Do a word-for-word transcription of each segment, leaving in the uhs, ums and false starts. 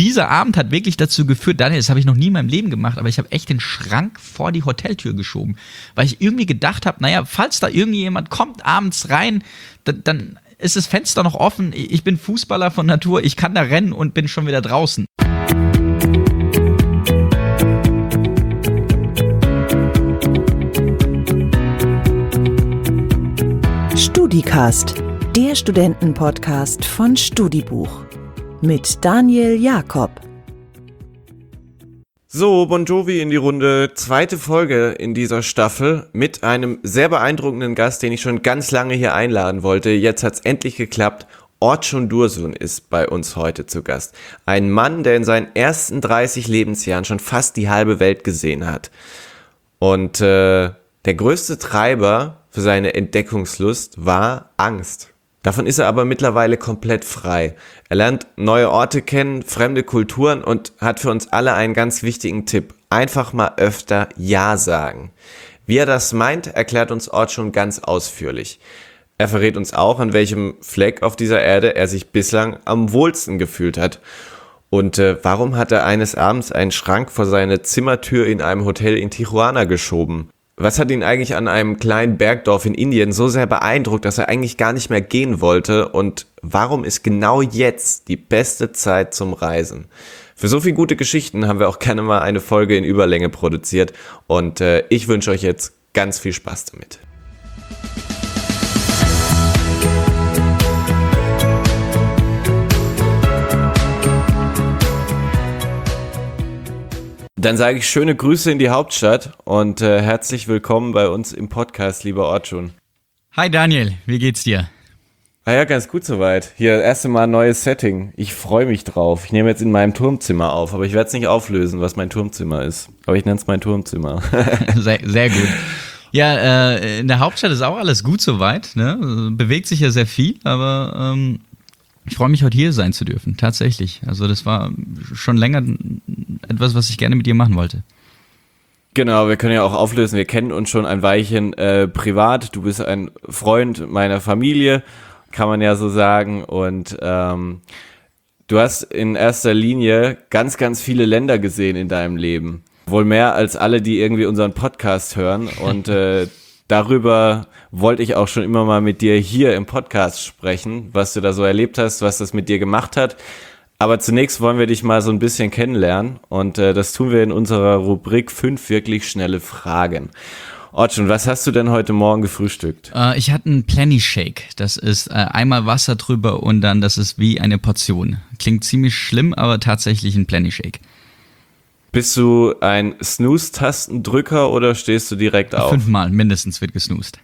dieser Abend hat wirklich dazu geführt, Daniel, das habe ich noch nie in meinem Leben gemacht, aber ich habe echt den Schrank vor die Hoteltür geschoben, weil ich irgendwie gedacht habe, naja, falls da irgendjemand kommt abends rein, dann, dann ist das Fenster noch offen, ich bin Fußballer von Natur, ich kann da rennen und bin schon wieder draußen. StudiCast, der Studentenpodcast von Studibuch mit Daniel Jakob. So, Bon Jovi in die Runde, zweite Folge in dieser Staffel mit einem sehr beeindruckenden Gast, den ich schon ganz lange hier einladen wollte. Jetzt hat's endlich geklappt. Orçun Dursun ist bei uns heute zu Gast. Ein Mann, der in seinen ersten dreißig Lebensjahren schon fast die halbe Welt gesehen hat. Und äh, der größte Treiber für seine Entdeckungslust war Angst. Davon ist er aber mittlerweile komplett frei. Er lernt neue Orte kennen, fremde Kulturen und hat für uns alle einen ganz wichtigen Tipp. Einfach mal öfter Ja sagen. Wie er das meint, erklärt uns Orçun ganz ausführlich. Er verrät uns auch, an welchem Fleck auf dieser Erde er sich bislang am wohlsten gefühlt hat. Und äh, warum hat er eines Abends einen Schrank vor seine Zimmertür in einem Hotel in Tijuana geschoben? Was hat ihn eigentlich an einem kleinen Bergdorf in Indien so sehr beeindruckt, dass er eigentlich gar nicht mehr gehen wollte? Und warum ist genau jetzt die beste Zeit zum Reisen? Für so viele gute Geschichten haben wir auch gerne mal eine Folge in Überlänge produziert. Und äh, ich wünsche euch jetzt ganz viel Spaß damit. Dann sage ich schöne Grüße in die Hauptstadt und äh, herzlich willkommen bei uns im Podcast, lieber Orçun. Hi Daniel, wie geht's dir? Ah ja, ganz gut soweit. Hier, das erste Mal ein neues Setting. Ich freue mich drauf. Ich nehme jetzt in meinem Turmzimmer auf, aber ich werde es nicht auflösen, was mein Turmzimmer ist. Aber ich nenne es mein Turmzimmer. sehr, sehr gut. Ja, äh, in der Hauptstadt ist auch alles gut soweit, ne? Bewegt sich ja sehr viel, aber ähm, ich freue mich, heute hier sein zu dürfen, tatsächlich. Also das war schon länger etwas, was ich gerne mit dir machen wollte. Genau, wir können ja auch auflösen, wir kennen uns schon ein Weilchen äh, privat. Du bist ein Freund meiner Familie, kann man ja so sagen. Und ähm, du hast in erster Linie ganz, ganz viele Länder gesehen in deinem Leben. Wohl mehr als alle, die irgendwie unseren Podcast hören. Und äh, darüber wollte ich auch schon immer mal mit dir hier im Podcast sprechen, was du da so erlebt hast, was das mit dir gemacht hat. Aber zunächst wollen wir dich mal so ein bisschen kennenlernen und äh, das tun wir in unserer Rubrik fünf wirklich schnelle Fragen. Orçun, was hast du denn heute Morgen gefrühstückt? Äh, ich hatte einen Plenty Shake. Das ist äh, einmal Wasser drüber und dann, das ist wie eine Portion. Klingt ziemlich schlimm, aber tatsächlich ein Plenty Shake. Bist du ein Snooze-Tastendrücker oder stehst du direkt auf? Fünfmal mindestens wird gesnoozt.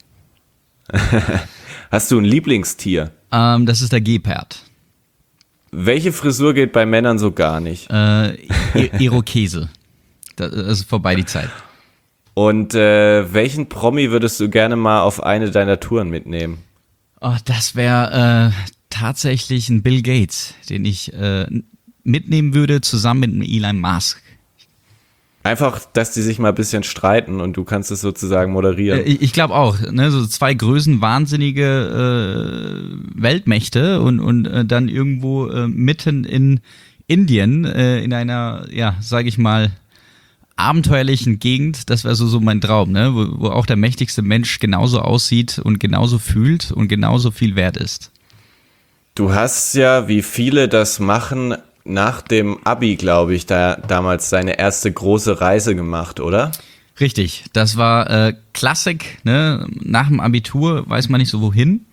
Hast du ein Lieblingstier? Ähm, das ist der Gepard. Welche Frisur geht bei Männern so gar nicht? Äh, Irokese. Das ist vorbei die Zeit. Und äh, welchen Promi würdest du gerne mal auf eine deiner Touren mitnehmen? Oh, das wäre äh, tatsächlich ein Bill Gates, den ich äh, mitnehmen würde, zusammen mit einem Elon Musk. Einfach, dass die sich mal ein bisschen streiten und du kannst es sozusagen moderieren. Äh, ich glaube auch, ne, so zwei Größen wahnsinnige äh, Weltmächte und, und äh, dann irgendwo äh, mitten in Indien, äh, in einer, ja, sage ich mal, abenteuerlichen Gegend, das wäre so, so mein Traum, ne, wo, wo auch der mächtigste Mensch genauso aussieht und genauso fühlt und genauso viel wert ist. Du hast ja, wie viele das machen, nach dem Abi, glaube ich, da damals deine erste große Reise gemacht, oder? Richtig, das war äh, Klassik, ne? Nach dem Abitur weiß man nicht so wohin.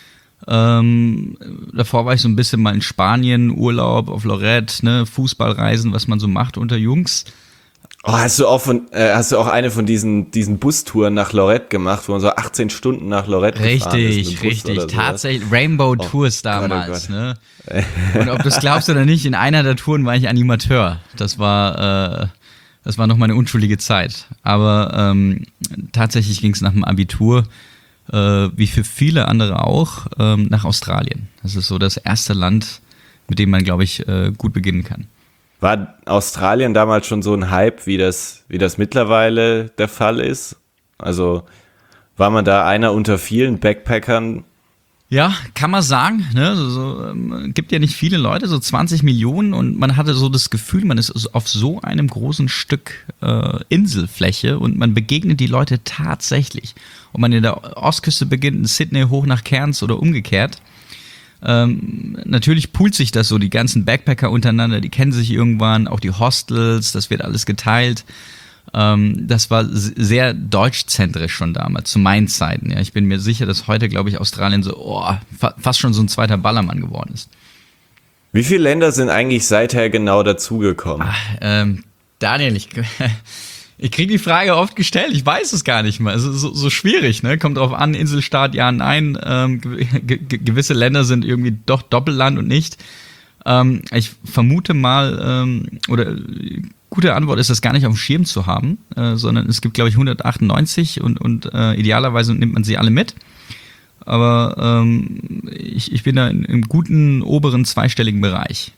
Ähm, davor war ich so ein bisschen mal in Spanien, Urlaub auf Lorette, ne? Fußballreisen, was man so macht unter Jungs. Oh, hast du auch von, äh, hast du auch eine von diesen, diesen Bustouren nach Lorette gemacht, wo man so achtzehn Stunden nach Lorette gefahren ist? Richtig, richtig, tatsächlich. Rainbow oh, Tours damals, Gott, oh Gott. ne? Und ob du es glaubst oder nicht, in einer der Touren war ich Animateur. Das war, äh, das war noch meine unschuldige Zeit. Aber ähm, tatsächlich ging es nach dem Abitur, äh, wie für viele andere auch, ähm, nach Australien. Das ist so das erste Land, mit dem man, glaube ich, äh, gut beginnen kann. War Australien damals schon so ein Hype, wie das, wie das mittlerweile der Fall ist? Also war man da einer unter vielen Backpackern, Ja, kann man sagen. Ne? So, so, ähm, gibt ja nicht viele Leute, so zwanzig Millionen, und man hatte so das Gefühl, man ist auf so einem großen Stück äh, Inselfläche und man begegnet die Leute tatsächlich. Ob man in der Ostküste beginnt, in Sydney hoch nach Cairns oder umgekehrt. Ähm, natürlich poolt sich das so, die ganzen Backpacker untereinander, die kennen sich irgendwann, auch die Hostels, das wird alles geteilt. Ähm, das war sehr deutschzentrisch schon damals, zu meinen Zeiten. Ja. Ich bin mir sicher, dass heute, glaube ich, Australien so oh, fa- fast schon so ein zweiter Ballermann geworden ist. Wie viele Länder sind eigentlich seither genau dazugekommen? Ach, ähm, Daniel, ich, ich kriege die Frage oft gestellt, ich weiß es gar nicht mal. Es ist so, so schwierig, ne? Kommt drauf an, Inselstaat, ja, nein. Ähm, ge- ge- gewisse Länder sind irgendwie doch Doppelland und nicht. Ähm, ich vermute mal, ähm, oder gute Antwort ist, das gar nicht auf dem Schirm zu haben, äh, sondern es gibt, glaube ich, hundertachtundneunzig und, und äh, idealerweise nimmt man sie alle mit. Aber ähm, ich, ich bin da in, im guten oberen zweistelligen Bereich.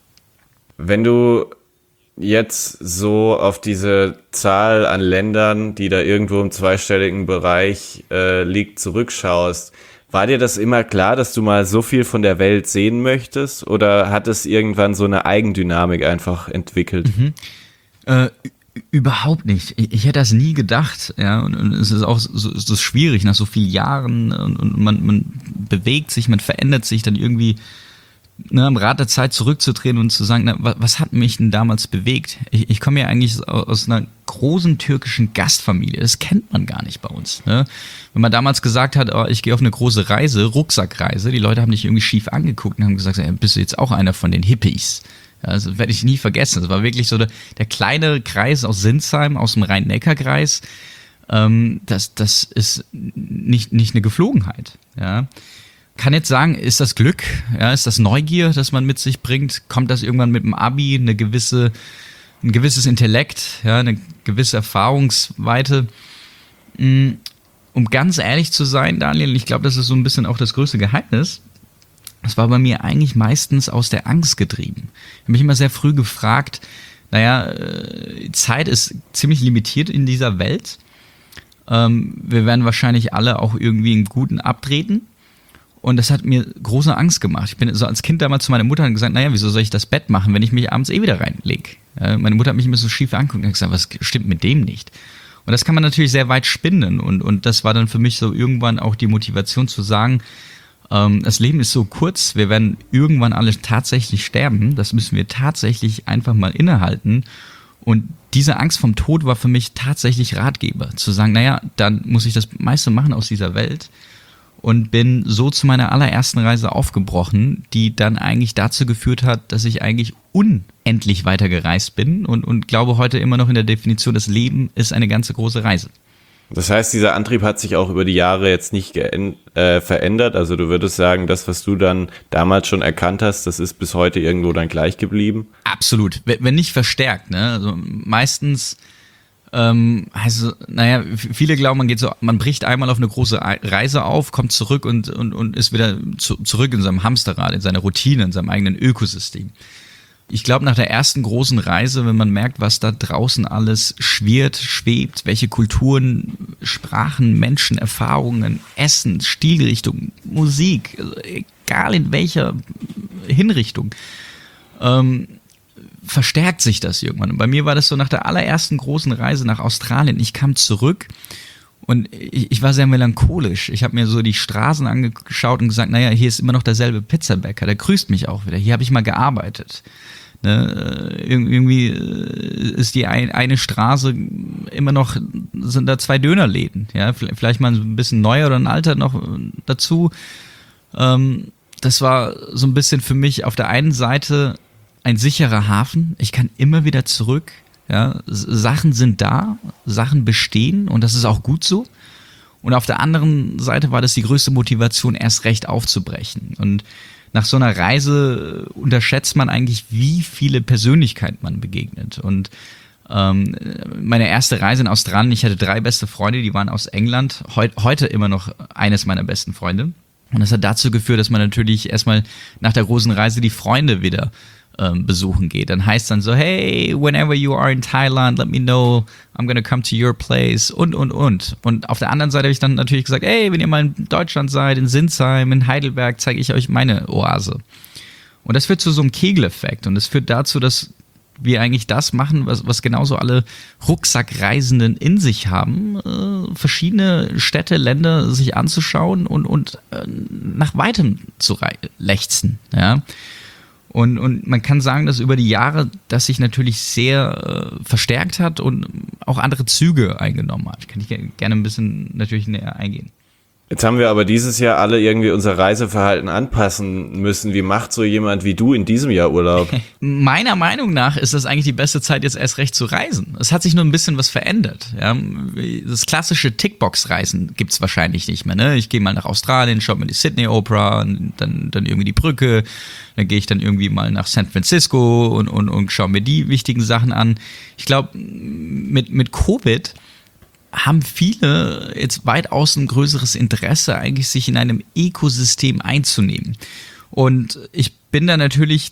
Wenn du jetzt so auf diese Zahl an Ländern, die da irgendwo im zweistelligen Bereich äh, liegt, zurückschaust, war dir das immer klar, dass du mal so viel von der Welt sehen möchtest, oder hat es irgendwann so eine Eigendynamik einfach entwickelt? Mhm. Äh, überhaupt nicht. Ich, ich hätte das nie gedacht, ja, und, und es ist auch so, es ist schwierig nach so vielen Jahren, und, und man, man bewegt sich, man verändert sich dann irgendwie, ne, am Rad der Zeit zurückzutreten und zu sagen, na, was, was hat mich denn damals bewegt? Ich, ich komme ja eigentlich aus einer großen türkischen Gastfamilie, das kennt man gar nicht bei uns. Ne? Wenn man damals gesagt hat, oh, ich gehe auf eine große Reise, Rucksackreise, die Leute haben dich irgendwie schief angeguckt und haben gesagt, ja, bist du jetzt auch einer von den Hippies? Ja, das werde ich nie vergessen. Das war wirklich so der, der kleine Kreis aus Sinsheim, aus dem Rhein-Neckar-Kreis. Ähm, das, das ist nicht, nicht eine Geflogenheit. Ja. Kann jetzt sagen, ist das Glück? Ja, ist das Neugier, das man mit sich bringt? Kommt das irgendwann mit dem Abi, eine gewisse, ein gewisses Intellekt, ja, eine gewisse Erfahrungsweite? Um ganz ehrlich zu sein, Daniel, ich glaube, das ist so ein bisschen auch das größte Geheimnis. Das war bei mir eigentlich meistens aus der Angst getrieben. Ich habe mich immer sehr früh gefragt, naja, Zeit ist ziemlich limitiert in dieser Welt. Wir werden wahrscheinlich alle auch irgendwie im Guten abtreten. Und das hat mir große Angst gemacht. Ich bin so als Kind damals zu meiner Mutter und gesagt, naja, wieso soll ich das Bett machen, wenn ich mich abends eh wieder reinlege? Meine Mutter hat mich immer so schief angeguckt und gesagt, was stimmt mit dem nicht? Und das kann man natürlich sehr weit spinnen. Und, und das war dann für mich so irgendwann auch die Motivation zu sagen, ähm, das Leben ist so kurz, wir werden irgendwann alle tatsächlich sterben. Das müssen wir tatsächlich einfach mal innehalten. Und diese Angst vom Tod war für mich tatsächlich Ratgeber. Zu sagen, naja, dann muss ich das meiste machen aus dieser Welt. Und bin so zu meiner allerersten Reise aufgebrochen, die dann eigentlich dazu geführt hat, dass ich eigentlich unendlich weiter gereist bin und, und glaube heute immer noch in der Definition, das Leben ist eine ganze große Reise. Das heißt, dieser Antrieb hat sich auch über die Jahre jetzt nicht geänd- äh, verändert? Also du würdest sagen, das, was du dann damals schon erkannt hast, das ist bis heute irgendwo dann gleich geblieben? Absolut, wenn nicht verstärkt. Ne? Also meistens... Ähm, also, naja, viele glauben, man geht so, man bricht einmal auf eine große Reise auf, kommt zurück und, und, und ist wieder zu, zurück in seinem Hamsterrad, in seiner Routine, in seinem eigenen Ökosystem. Ich glaube, nach der ersten großen Reise, wenn man merkt, was da draußen alles schwirrt, schwebt, welche Kulturen, Sprachen, Menschen, Erfahrungen, Essen, Stilrichtung, Musik, also egal in welcher Hinrichtung, ähm, verstärkt sich das irgendwann. Und bei mir war das so nach der allerersten großen Reise nach Australien. Ich kam zurück und ich, ich war sehr melancholisch. Ich habe mir so die Straßen angeschaut und gesagt, naja, hier ist immer noch derselbe Pizzabäcker, der grüßt mich auch wieder. Hier habe ich mal gearbeitet. Ne? Irgendwie ist die ein, eine Straße immer noch, sind da zwei Dönerläden. Ja? Vielleicht mal ein bisschen neuer oder ein alter noch dazu. Ähm, das war so ein bisschen für mich auf der einen Seite ein sicherer Hafen, ich kann immer wieder zurück, ja, Sachen sind da, Sachen bestehen und das ist auch gut so. Und auf der anderen Seite war das die größte Motivation, erst recht aufzubrechen. Und nach so einer Reise unterschätzt man eigentlich, wie viele Persönlichkeiten man begegnet. Und ähm, meine erste Reise in Australien, ich hatte drei beste Freunde, die waren aus England, heut, heute immer noch eines meiner besten Freunde. Und das hat dazu geführt, dass man natürlich erstmal nach der großen Reise die Freunde wieder ähm, besuchen gehe. Dann heißt dann so, hey, whenever you are in Thailand, let me know, I'm gonna come to your place und, und, und. Und auf der anderen Seite habe ich dann natürlich gesagt, hey, wenn ihr mal in Deutschland seid, in Sinsheim, in Heidelberg, zeige ich euch meine Oase. Und das führt zu so einem Kegeleffekt und das führt dazu, dass wir eigentlich das machen, was, was genauso alle Rucksackreisenden in sich haben, äh, verschiedene Städte, Länder sich anzuschauen und, und äh, nach Weitem zu rei- lechzen. Ja? Und, und man kann sagen, dass über die Jahre das sich natürlich sehr äh, verstärkt hat und auch andere Züge eingenommen hat. Kann ich ge- gerne ein bisschen natürlich näher eingehen. Jetzt haben wir aber dieses Jahr alle irgendwie unser Reiseverhalten anpassen müssen. Wie macht so jemand wie du in diesem Jahr Urlaub? Meiner Meinung nach ist das eigentlich die beste Zeit, jetzt erst recht zu reisen. Es hat sich nur ein bisschen was verändert. Ja? Das klassische Tickbox-Reisen gibt es wahrscheinlich nicht mehr. Ne? Ich gehe mal nach Australien, schaue mir die Sydney Opera, dann, dann irgendwie die Brücke, dann gehe ich dann irgendwie mal nach San Francisco und, und, und schaue mir die wichtigen Sachen an. Ich glaube, mit, mit Covid haben viele jetzt weitaus ein größeres Interesse, eigentlich sich in einem Ökosystem einzunehmen. Und ich bin da natürlich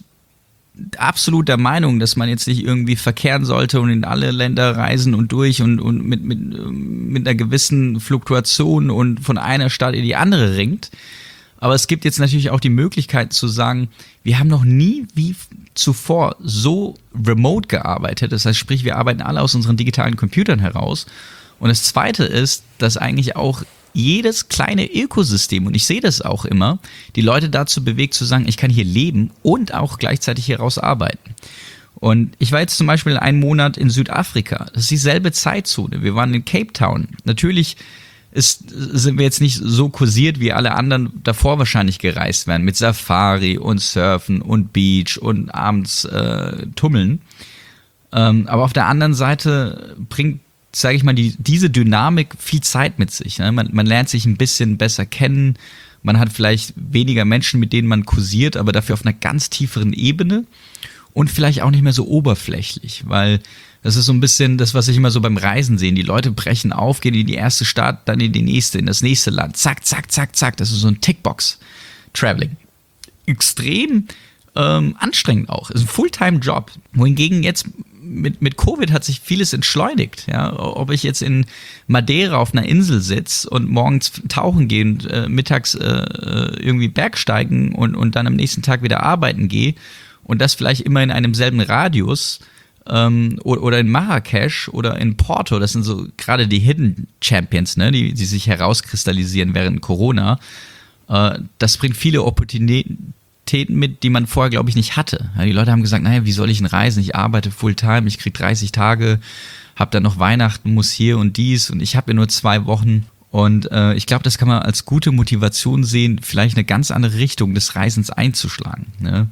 absolut der Meinung, dass man jetzt nicht irgendwie verkehren sollte und in alle Länder reisen und durch und, und mit, mit, mit einer gewissen Fluktuation und von einer Stadt in die andere ringt. Aber es gibt jetzt natürlich auch die Möglichkeit zu sagen, wir haben noch nie wie zuvor so remote gearbeitet. Das heißt, sprich, wir arbeiten alle aus unseren digitalen Computern heraus. Und das Zweite ist, dass eigentlich auch jedes kleine Ökosystem, und ich sehe das auch immer, die Leute dazu bewegt zu sagen, ich kann hier leben und auch gleichzeitig hier raus arbeiten. Und ich war jetzt zum Beispiel einen Monat in Südafrika. Das ist dieselbe Zeitzone. Wir waren in Cape Town. Natürlich ist, sind wir jetzt nicht so kursiert, wie alle anderen davor wahrscheinlich gereist wären, mit Safari und Surfen und Beach und abends äh, tummeln. Ähm, aber auf der anderen Seite bringt, sage ich mal, die, diese Dynamik viel Zeit mit sich. Ne? Man, man lernt sich ein bisschen besser kennen, man hat vielleicht weniger Menschen, mit denen man kursiert, aber dafür auf einer ganz tieferen Ebene und vielleicht auch nicht mehr so oberflächlich, weil das ist so ein bisschen das, was ich immer so beim Reisen sehe. Die Leute brechen auf, gehen in die erste Stadt, dann in die nächste, in das nächste Land. Zack, zack, zack, zack. Das ist so ein Tickbox-Traveling. Extrem ähm, anstrengend auch. Ist ein Fulltime-Job. Wohingegen jetzt Mit, mit Covid hat sich vieles entschleunigt. Ja? Ob ich jetzt in Madeira auf einer Insel sitze und morgens tauchen gehe und äh, mittags äh, irgendwie Bergsteigen und, und dann am nächsten Tag wieder arbeiten gehe und das vielleicht immer in einem selben Radius ähm, oder, oder in Marrakesch oder in Porto, das sind so gerade die Hidden Champions, ne? die, die sich herauskristallisieren während Corona. Äh, das bringt viele Opportunitäten mit, die man vorher, glaube ich, nicht hatte. Ja, die Leute haben gesagt, naja, wie soll ich denn reisen? Ich arbeite Fulltime, ich kriege dreißig Tage, habe dann noch Weihnachten, muss hier und dies und ich habe ja nur zwei Wochen. Und äh, ich glaube, das kann man als gute Motivation sehen, vielleicht eine ganz andere Richtung des Reisens einzuschlagen. Ne?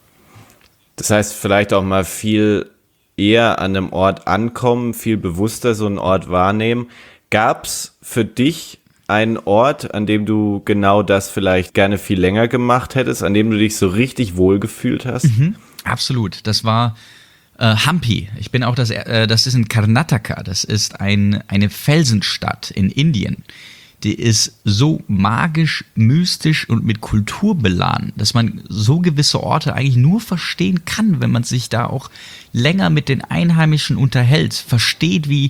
Das heißt, vielleicht auch mal viel eher an einem Ort ankommen, viel bewusster so einen Ort wahrnehmen. Gab's für dich einen Ort, an dem du genau das vielleicht gerne viel länger gemacht hättest, an dem du dich so richtig wohlgefühlt hast? Mhm, absolut. Das war äh, Hampi. Ich bin auch das, äh, das ist in Karnataka. Das ist ein, eine Felsenstadt in Indien. Die ist so magisch, mystisch und mit Kultur beladen, dass man so gewisse Orte eigentlich nur verstehen kann, wenn man sich da auch länger mit den Einheimischen unterhält, versteht, wie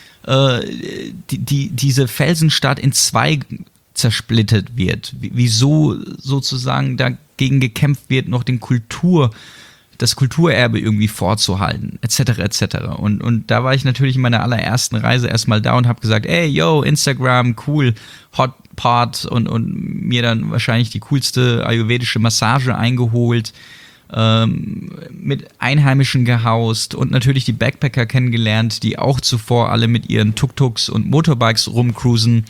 Die, die, diese Felsenstadt in zwei zersplittert wird, wieso sozusagen dagegen gekämpft wird, noch den Kultur, das Kulturerbe irgendwie vorzuhalten, et cetera et cetera. Und, und da war ich natürlich in meiner allerersten Reise erstmal da und habe gesagt, ey, yo, Instagram, cool, Hotpot und, und mir dann wahrscheinlich die coolste ayurvedische Massage eingeholt, mit Einheimischen gehaust und natürlich die Backpacker kennengelernt, die auch zuvor alle mit ihren Tuk-Tuks und Motorbikes rumcruisen.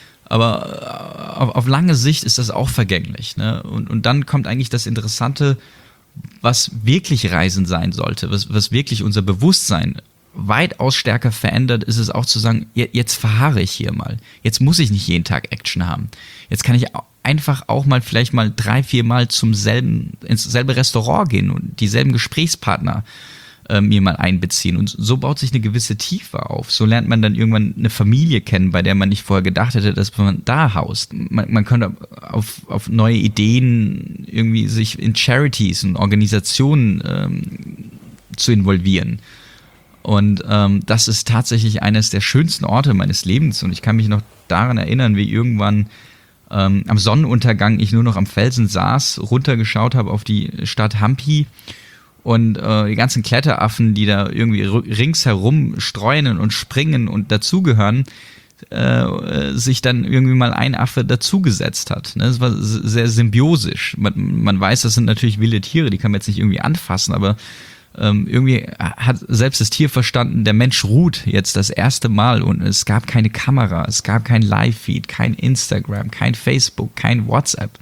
Aber auf, auf lange Sicht ist das auch vergänglich. Ne? Und, und dann kommt eigentlich das Interessante, was wirklich Reisen sein sollte, was, was wirklich unser Bewusstsein weitaus stärker verändert, ist es auch zu sagen, jetzt verharre ich hier mal. Jetzt muss ich nicht jeden Tag Action haben. Jetzt kann ich einfach auch mal vielleicht mal drei, vier Mal zum selben, ins selbe Restaurant gehen und dieselben Gesprächspartner äh, mir mal einbeziehen. Und so baut sich eine gewisse Tiefe auf. So lernt man dann irgendwann eine Familie kennen, bei der man nicht vorher gedacht hätte, dass man da haust. Man, man könnte auf, auf neue Ideen irgendwie sich in Charities und Organisationen ähm, zu involvieren. Und ähm, das ist tatsächlich eines der schönsten Orte meines Lebens. Und ich kann mich noch daran erinnern, wie irgendwann ähm, am Sonnenuntergang ich nur noch am Felsen saß, runtergeschaut habe auf die Stadt Hampi und äh, die ganzen Kletteraffen, die da irgendwie ringsherum streunen und springen und dazugehören, äh, sich dann irgendwie mal ein Affe dazugesetzt hat. Ne? Das war sehr symbiosisch. Man, man weiß, das sind natürlich wilde Tiere, die kann man jetzt nicht irgendwie anfassen, aber Ähm, irgendwie hat selbst das Tier verstanden, der Mensch ruht jetzt das erste Mal und es gab keine Kamera, es gab kein Live-Feed, kein Instagram, kein Facebook, kein WhatsApp.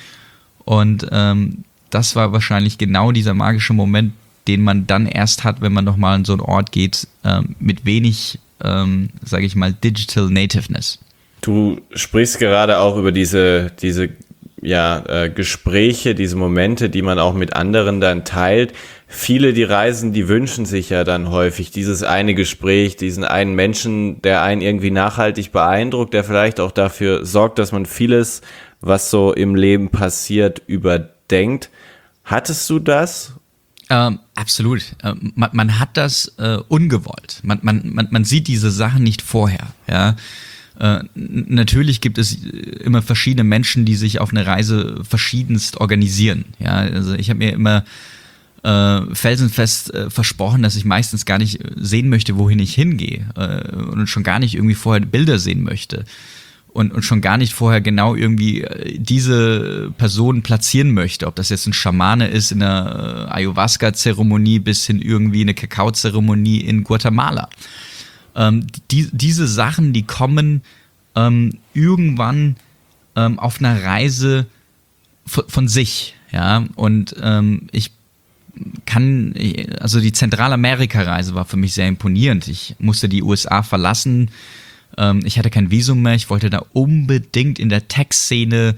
Und ähm, das war wahrscheinlich genau dieser magische Moment, den man dann erst hat, wenn man nochmal an so einen Ort geht, ähm, mit wenig, ähm, sage ich mal, Digital Nativeness. Du sprichst gerade auch über diese, diese ja, äh, Gespräche, diese Momente, die man auch mit anderen dann teilt. Viele, die reisen, die wünschen sich ja dann häufig dieses eine Gespräch, diesen einen Menschen, der einen irgendwie nachhaltig beeindruckt, der vielleicht auch dafür sorgt, dass man vieles, was so im Leben passiert, überdenkt. Hattest du das? Ähm, absolut. Ähm, man, man hat das äh, ungewollt. Man, man, man, man sieht diese Sachen nicht vorher, ja. Äh, natürlich gibt es immer verschiedene Menschen, die sich auf eine Reise verschiedenst organisieren. Ja, also ich habe mir immer äh, felsenfest äh, versprochen, dass ich meistens gar nicht sehen möchte, wohin ich hingehe äh, und schon gar nicht irgendwie vorher Bilder sehen möchte und, und schon gar nicht vorher genau irgendwie diese Person platzieren möchte, ob das jetzt ein Schamane ist in einer äh, Ayahuasca-Zeremonie bis hin irgendwie eine Kakao-Zeremonie in Guatemala. Ähm, die, diese Sachen, die kommen ähm, irgendwann ähm, auf einer Reise von, von sich, ja, und ähm, ich kann, also die Zentralamerika-Reise war für mich sehr imponierend. Ich musste die U S A verlassen, ähm, ich hatte kein Visum mehr, ich wollte da unbedingt in der Tech-Szene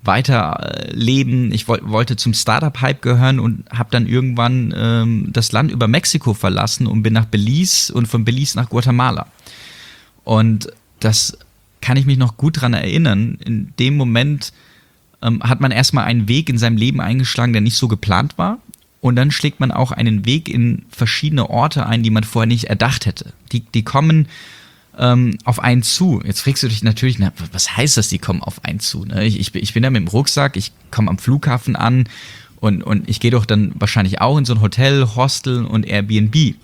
weiterleben. Ich woll, wollte zum Startup-Hype gehören und habe dann irgendwann ähm, das Land über Mexiko verlassen und bin nach Belize und von Belize nach Guatemala. Und das kann ich mich noch gut dran erinnern. In dem Moment ähm, hat man erstmal einen Weg in seinem Leben eingeschlagen, der nicht so geplant war. Und dann schlägt man auch einen Weg in verschiedene Orte ein, die man vorher nicht erdacht hätte. Die, die kommen Ähm, auf einen zu. Jetzt fragst du dich natürlich, na, was heißt das, die kommen auf einen zu? Ne? Ich, ich, ich bin da mit dem Rucksack, ich komme am Flughafen an und, und ich gehe doch dann wahrscheinlich auch in so ein Hotel, Hostel und Airbnb.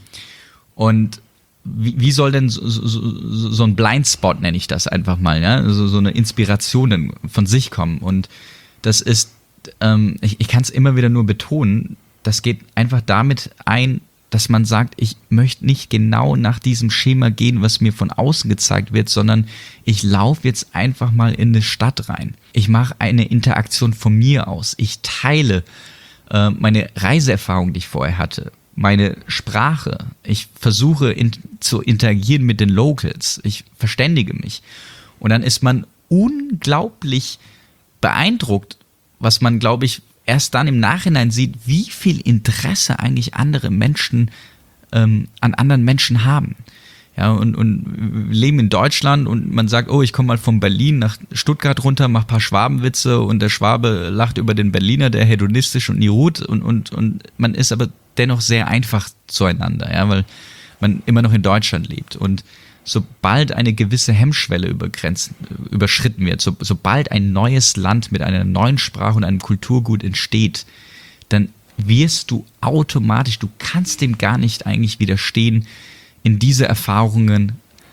Und wie, wie soll denn so, so, so ein Blindspot, nenne ich das einfach mal, ja? so, so eine Inspiration dann von sich kommen? Und das ist, ähm, ich, ich kann es immer wieder nur betonen, das geht einfach damit ein, dass man sagt, ich möchte nicht genau nach diesem Schema gehen, was mir von außen gezeigt wird, sondern ich laufe jetzt einfach mal in eine Stadt rein. Ich mache eine Interaktion von mir aus. Ich teile äh, meine Reiseerfahrung, die ich vorher hatte, meine Sprache. Ich versuche in, zu interagieren mit den Locals. Ich verständige mich. Und dann ist man unglaublich beeindruckt, was man, glaube ich, erst dann im Nachhinein sieht, wie viel Interesse eigentlich andere Menschen ähm, an anderen Menschen haben. Ja, und, und wir leben in Deutschland und man sagt, oh, ich komme mal von Berlin nach Stuttgart runter, mache ein paar Schwabenwitze und der Schwabe lacht über den Berliner, der hedonistisch und nie ruht und, und, und man ist aber dennoch sehr einfach zueinander, ja, weil man immer noch in Deutschland lebt. Und sobald eine gewisse Hemmschwelle übergrenzt, überschritten wird, so, sobald ein neues Land mit einer neuen Sprache und einem Kulturgut entsteht, dann wirst du automatisch, du kannst dem gar nicht eigentlich widerstehen, in diese Erfahrungen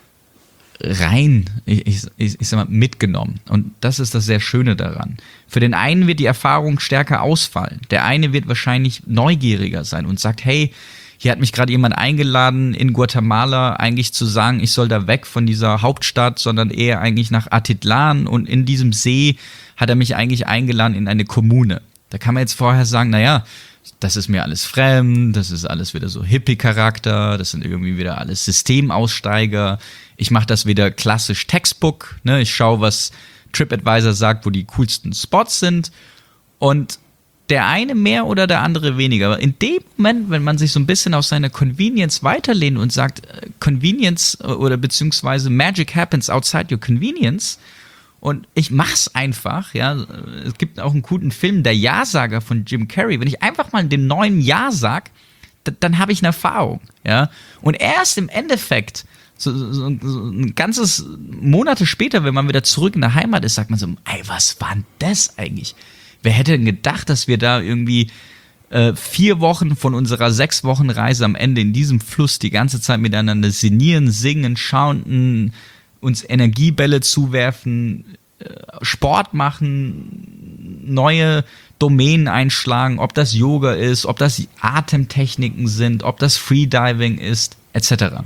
rein, ich, ich, ich sag mal, mitgenommen. Und das ist das sehr Schöne daran. Für den einen wird die Erfahrung stärker ausfallen. Der eine wird wahrscheinlich neugieriger sein und sagt, hey, hier hat mich gerade jemand eingeladen, in Guatemala eigentlich zu sagen, ich soll da weg von dieser Hauptstadt, sondern eher eigentlich nach Atitlan. Und in diesem See hat er mich eigentlich eingeladen in eine Kommune. Da kann man jetzt vorher sagen, naja, das ist mir alles fremd, das ist alles wieder so Hippie-Charakter, das sind irgendwie wieder alles Systemaussteiger. Ich mache das wieder klassisch Textbook, ne? Ich schaue, was TripAdvisor sagt, wo die coolsten Spots sind. Und der eine mehr oder der andere weniger. Aber in dem Moment, wenn man sich so ein bisschen aus seiner Convenience weiterlehnt und sagt, Convenience oder beziehungsweise Magic happens outside your convenience und ich mach's einfach, ja, es gibt auch einen guten Film, der Ja-Sager von Jim Carrey, wenn ich einfach mal dem neuen Ja sag, dann, dann habe ich eine Erfahrung, ja, und erst im Endeffekt So, so, so ein ganzes Monate später, wenn man wieder zurück in der Heimat ist, sagt man so, ey, was war denn das eigentlich? Wer hätte denn gedacht, dass wir da irgendwie äh, vier Wochen von unserer sechs Wochen Reise am Ende in diesem Fluss die ganze Zeit miteinander sinnieren, singen, schauen, uns Energiebälle zuwerfen, äh, Sport machen, neue Domänen einschlagen, ob das Yoga ist, ob das Atemtechniken sind, ob das Freediving ist, et cetera.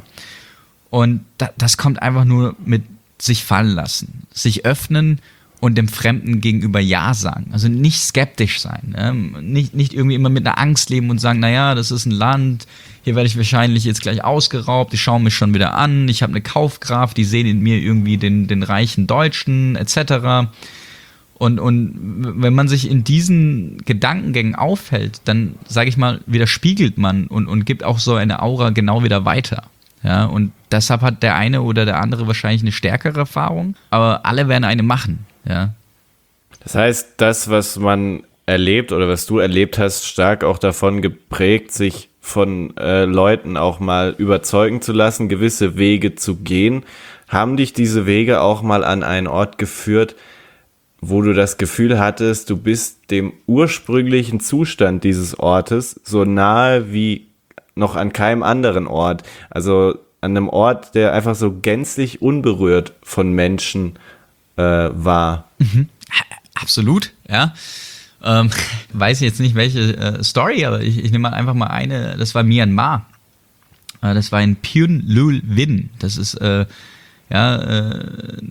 Und das kommt einfach nur mit sich fallen lassen, sich öffnen und dem Fremden gegenüber Ja sagen. Also nicht skeptisch sein, ne? nicht, nicht irgendwie immer mit einer Angst leben und sagen, naja, das ist ein Land, hier werde ich wahrscheinlich jetzt gleich ausgeraubt, die schauen mich schon wieder an, ich habe eine Kaufkraft, die sehen in mir irgendwie den, den reichen Deutschen et cetera. Und, und wenn man sich in diesen Gedankengängen aufhält, dann, sage ich mal, widerspiegelt man und, und gibt auch so eine Aura genau wieder weiter. Ja, und deshalb hat der eine oder der andere wahrscheinlich eine stärkere Erfahrung, aber alle werden eine machen, ja. Das heißt, das, was man erlebt oder was du erlebt hast, stark auch davon geprägt, sich von äh, Leuten auch mal überzeugen zu lassen, gewisse Wege zu gehen. Haben dich diese Wege auch mal an einen Ort geführt, wo du das Gefühl hattest, du bist dem ursprünglichen Zustand dieses Ortes so nahe wie noch an keinem anderen Ort, also an einem Ort, der einfach so gänzlich unberührt von Menschen äh, war. Mhm. Absolut, ja. Ähm, weiß jetzt nicht welche äh, Story, aber ich, ich nehme mal einfach mal eine, das war Myanmar. Äh, das war in Pyun Lul Win. Das ist äh, ja, äh,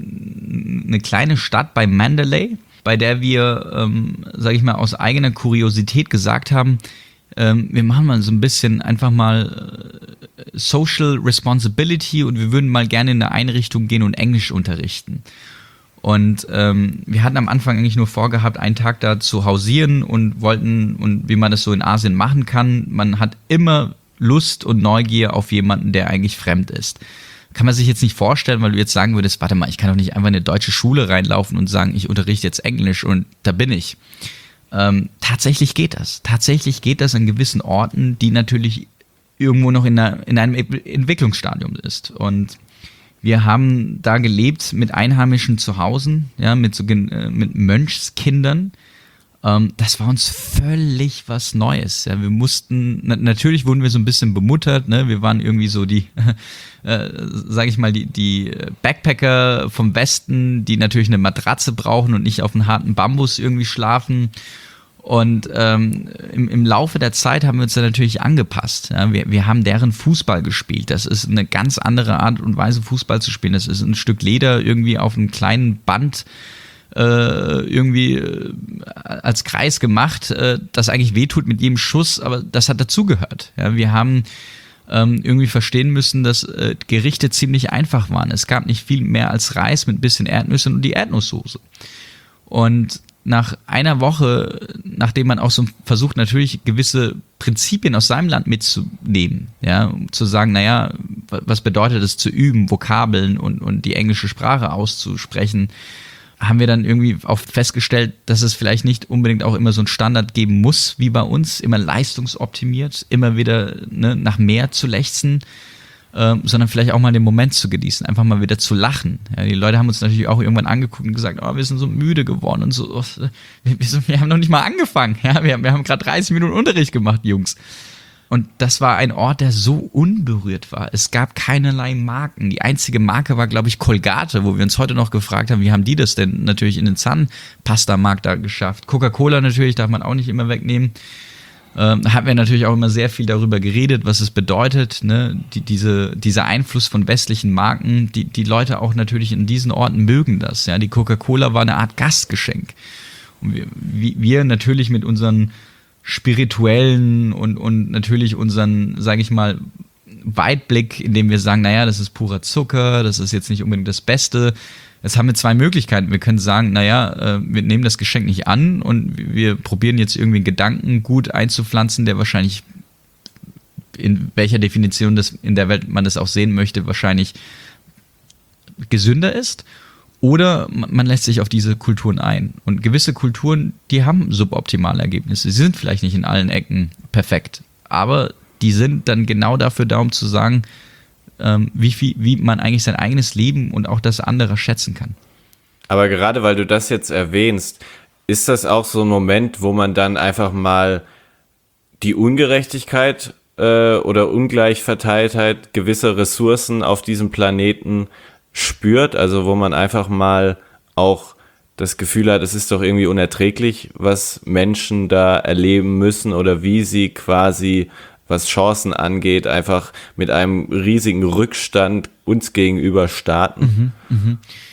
eine kleine Stadt bei Mandalay, bei der wir, ähm, sage ich mal, aus eigener Kuriosität gesagt haben, wir machen mal so ein bisschen einfach mal Social Responsibility und wir würden mal gerne in eine Einrichtung gehen und Englisch unterrichten. Und ähm, wir hatten am Anfang eigentlich nur vorgehabt, einen Tag da zu hausieren und wollten, und wie man das so in Asien machen kann, man hat immer Lust und Neugier auf jemanden, der eigentlich fremd ist. Kann man sich jetzt nicht vorstellen, weil du jetzt sagen würdest, warte mal, ich kann doch nicht einfach in eine deutsche Schule reinlaufen und sagen, ich unterrichte jetzt Englisch und da bin ich. Ähm, tatsächlich geht das. Tatsächlich geht das an gewissen Orten, die natürlich irgendwo noch in, einer, in einem Entwicklungsstadium ist. Und wir haben da gelebt mit Einheimischen zu Hause, ja, mit, so, äh, mit Mönchskindern. Ähm, das war uns völlig was Neues. Ja. Wir mussten, na, natürlich wurden wir so ein bisschen bemuttert, ne? Wir waren irgendwie so die, äh, sage ich mal, die, die Backpacker vom Westen, die natürlich eine Matratze brauchen und nicht auf einem harten Bambus irgendwie schlafen. Und ähm, im, im Laufe der Zeit haben wir uns da natürlich angepasst. Ja. Wir, wir haben deren Fußball gespielt. Das ist eine ganz andere Art und Weise, Fußball zu spielen. Das ist ein Stück Leder irgendwie auf einem kleinen Band Äh, irgendwie äh, als Kreis gemacht, äh, das eigentlich wehtut mit jedem Schuss, aber das hat dazugehört. Ja, wir haben ähm, irgendwie verstehen müssen, dass äh, Gerichte ziemlich einfach waren. Es gab nicht viel mehr als Reis mit ein bisschen Erdnüssen und die Erdnusssoße. Und nach einer Woche, nachdem man auch so versucht, natürlich gewisse Prinzipien aus seinem Land mitzunehmen, ja, um zu sagen, naja, was bedeutet es zu üben, Vokabeln und, und die englische Sprache auszusprechen, haben wir dann irgendwie auch festgestellt, dass es vielleicht nicht unbedingt auch immer so einen Standard geben muss, wie bei uns, immer leistungsoptimiert, immer wieder ne, nach mehr zu lechzen, ähm, sondern vielleicht auch mal den Moment zu genießen, einfach mal wieder zu lachen. Ja, die Leute haben uns natürlich auch irgendwann angeguckt und gesagt, oh, wir sind so müde geworden und so, oh, wir, wir haben noch nicht mal angefangen, ja, wir, wir haben gerade dreißig Minuten Unterricht gemacht, Jungs. Und das war ein Ort, der so unberührt war. Es gab keinerlei Marken. Die einzige Marke war, glaube ich, Colgate, wo wir uns heute noch gefragt haben, wie haben die das denn natürlich in den Zahnpasta-Markt da geschafft. Coca-Cola natürlich darf man auch nicht immer wegnehmen. Ähm, da haben wir natürlich auch immer sehr viel darüber geredet, was es bedeutet, ne? die, diese, dieser Einfluss von westlichen Marken. Die, die Leute auch natürlich in diesen Orten mögen das. Ja? Die Coca-Cola war eine Art Gastgeschenk. Und wir, wir natürlich mit unseren spirituellen und, und natürlich unseren, sage ich mal, Weitblick, indem wir sagen, naja, das ist purer Zucker, das ist jetzt nicht unbedingt das Beste, Jetzt haben wir zwei Möglichkeiten. Wir können sagen, naja, äh, wir nehmen das Geschenk nicht an und wir probieren jetzt irgendwie einen Gedankengut einzupflanzen, der wahrscheinlich, in welcher Definition das in der Welt man das auch sehen möchte, wahrscheinlich gesünder ist. Oder man lässt sich auf diese Kulturen ein. Und gewisse Kulturen, die haben suboptimale Ergebnisse. Sie sind vielleicht nicht in allen Ecken perfekt, aber die sind dann genau dafür da, um zu sagen, ähm, wie viel, wie man eigentlich sein eigenes Leben und auch das andere schätzen kann. Aber gerade weil du das jetzt erwähnst, ist das auch so ein Moment, wo man dann einfach mal die Ungerechtigkeit äh, oder Ungleichverteiltheit gewisser Ressourcen auf diesem Planeten spürt, also wo man einfach mal auch das Gefühl hat, es ist doch irgendwie unerträglich, was Menschen da erleben müssen oder wie sie quasi, was Chancen angeht, einfach mit einem riesigen Rückstand uns gegenüber starten. Mhm, mh.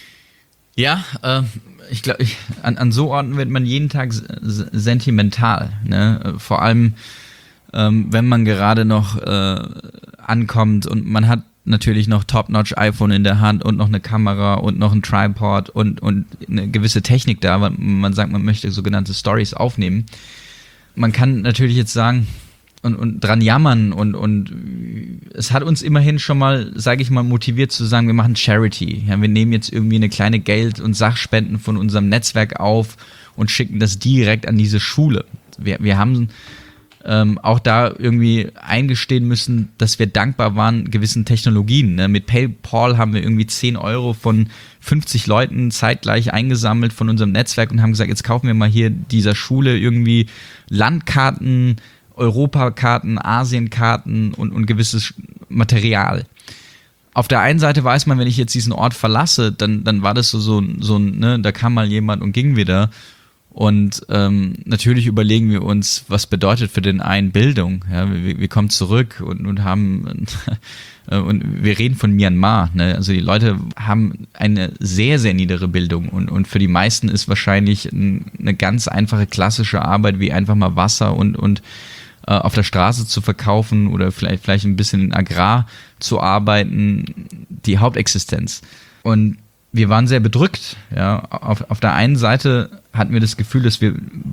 Ja, äh, ich glaube, an, an so Orten wird man jeden Tag s- sentimental, ne? Vor allem, ähm, wenn man gerade noch äh, ankommt und man hat natürlich noch Top-Notch iPhone in der Hand und noch eine Kamera und noch ein Tripod und, und eine gewisse Technik da, weil man sagt, man möchte sogenannte Stories aufnehmen. Man kann natürlich jetzt sagen und, und dran jammern und, und es hat uns immerhin schon mal, sage ich mal, motiviert zu sagen, wir machen Charity. Ja, wir nehmen jetzt irgendwie eine kleine Geld- und Sachspenden von unserem Netzwerk auf und schicken das direkt an diese Schule. Wir, wir haben Ähm, auch da irgendwie eingestehen müssen, dass wir dankbar waren gewissen Technologien. Ne? Mit PayPal haben wir irgendwie zehn Euro von fünfzig Leuten zeitgleich eingesammelt von unserem Netzwerk und haben gesagt, jetzt kaufen wir mal hier dieser Schule irgendwie Landkarten, Europakarten, Asienkarten und, und gewisses Material. Auf der einen Seite weiß man, wenn ich jetzt diesen Ort verlasse, dann, dann war das so, so, so ein, ne, da kam mal jemand und ging wieder. Und ähm, natürlich überlegen wir uns, was bedeutet für den einen Bildung. Ja, wir, wir kommen zurück und, und haben und wir reden von Myanmar. Ne? Also die Leute haben eine sehr, sehr niedere Bildung und, und für die meisten ist wahrscheinlich ein, eine ganz einfache klassische Arbeit wie einfach mal Wasser und, und äh, auf der Straße zu verkaufen oder vielleicht, vielleicht ein bisschen in Agrar zu arbeiten, die Hauptexistenz. Und wir waren sehr bedrückt. Ja. Auf, auf der einen Seite hatten wir das Gefühl, dass wir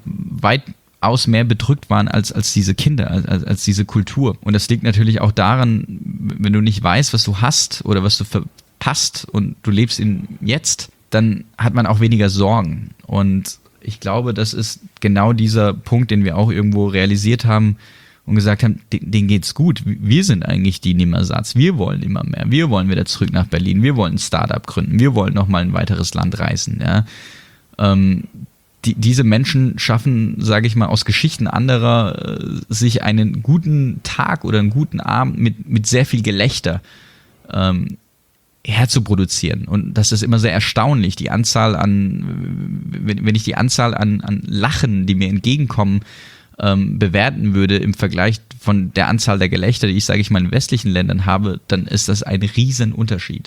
weitaus mehr bedrückt waren als, als diese Kinder, als, als diese Kultur. Und das liegt natürlich auch daran, wenn du nicht weißt, was du hast oder was du verpasst und du lebst in jetzt, dann hat man auch weniger Sorgen. Und ich glaube, das ist genau dieser Punkt, den wir auch irgendwo realisiert haben und gesagt haben, denen geht's gut. Wir sind eigentlich die Nimmersatz. Wir wollen immer mehr. Wir wollen wieder zurück nach Berlin. Wir wollen ein Startup gründen. Wir wollen nochmal ein weiteres Land reisen. Ja. Ähm, die, diese Menschen schaffen, sage ich mal, aus Geschichten anderer äh, sich einen guten Tag oder einen guten Abend mit, mit sehr viel Gelächter ähm, herzuproduzieren. Und das ist immer sehr erstaunlich, die Anzahl an, wenn, wenn ich die Anzahl an, an Lachen, die mir entgegenkommen, ähm, bewerten würde im Vergleich von der Anzahl der Gelächter, die ich, sage ich mal, in westlichen Ländern habe, dann ist das ein riesen Unterschied.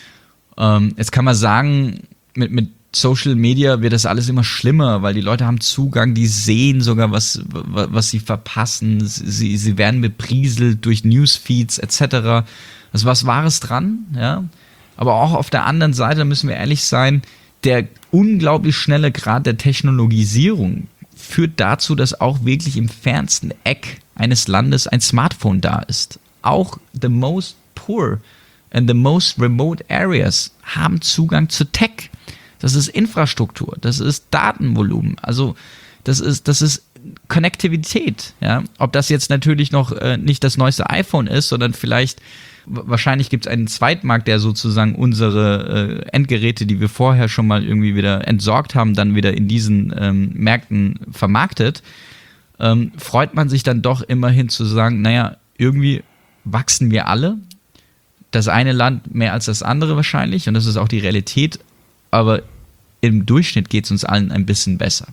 Ähm, jetzt kann man sagen, mit, mit Social Media wird das alles immer schlimmer, weil die Leute haben Zugang, die sehen sogar, was, was sie verpassen, sie, sie werden beprieselt durch Newsfeeds et cetera. Also was Wahres dran, ja. Aber auch auf der anderen Seite müssen wir ehrlich sein, der unglaublich schnelle Grad der Technologisierung führt dazu, dass auch wirklich im fernsten Eck eines Landes ein Smartphone da ist. Auch the most poor and the most remote areas haben Zugang zu Tech. Das ist Infrastruktur, das ist Datenvolumen, also das ist, das ist Konnektivität. Ja? Ob das jetzt natürlich noch äh, nicht das neueste iPhone ist, sondern vielleicht, wahrscheinlich gibt es einen Zweitmarkt, der sozusagen unsere äh, Endgeräte, die wir vorher schon mal irgendwie wieder entsorgt haben, dann wieder in diesen ähm, Märkten vermarktet, ähm, freut man sich dann doch immerhin zu sagen, naja, irgendwie wachsen wir alle, das eine Land mehr als das andere wahrscheinlich und das ist auch die Realität, aber im Durchschnitt geht es uns allen ein bisschen besser.